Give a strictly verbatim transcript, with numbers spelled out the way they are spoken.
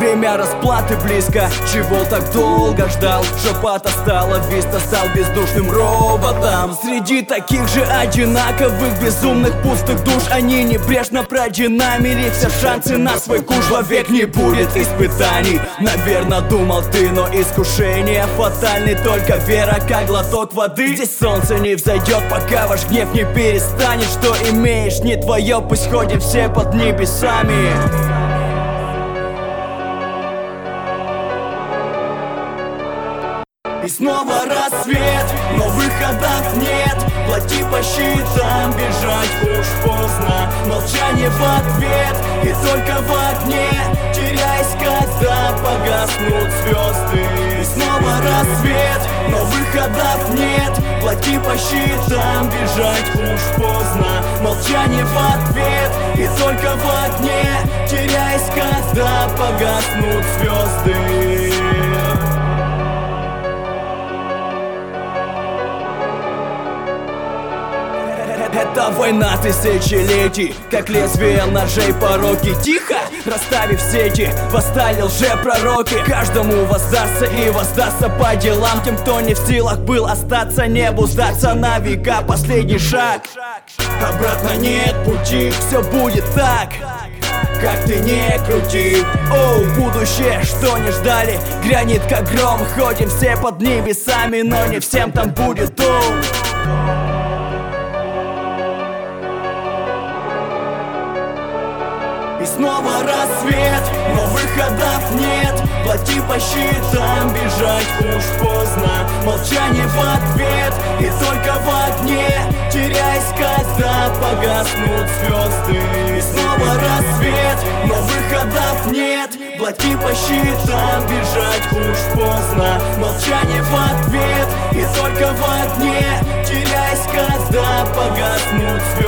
Время расплаты близко, чего так долго ждал? Шапата стала, Виста стал бездушным роботом. Среди таких же одинаковых безумных пустых душ они небрежно продинамили все шансы на свой куш. Вовек не будет испытаний, наверное, думал ты, но искушение фатальный, только вера как глоток воды. Здесь солнце не взойдет, пока ваш гнев не перестанет. Что имеешь, не твое, пусть ходим все под небесами. И снова рассвет, но выходов нет. Плати по счетам, бежать уж поздно. Молчание в ответ, и только в огне, теряясь, когда погаснут звезды. И снова рассвет, но выходов нет. Плати по счетам, бежать уж поздно. Молчание в ответ, и только в огне, теряясь, когда погаснут звезды. Это война тысячелетий, как лезвие ножей пороки. Тихо, расставив сети, восстали лжепророки. Каждому воздастся и воздастся по делам. Тем, кто не в силах был остаться, небу сдаться на века. Последний шаг, обратно нет пути. Все будет так, как ты не крути. Оу, будущее, что не ждали, грянет как гром. Ходим все под небесами, но не всем там будет оу. И снова рассвет, но выходов нет. Плати по счетам, бежать уж поздно. Молчание в ответ, и только в огне, теряясь, когда погаснут звезды. И снова рассвет, но выходов нет. Плати по счетам, бежать уж поздно. Молчание в ответ, и только в огне, теряясь, когда погаснут звезды.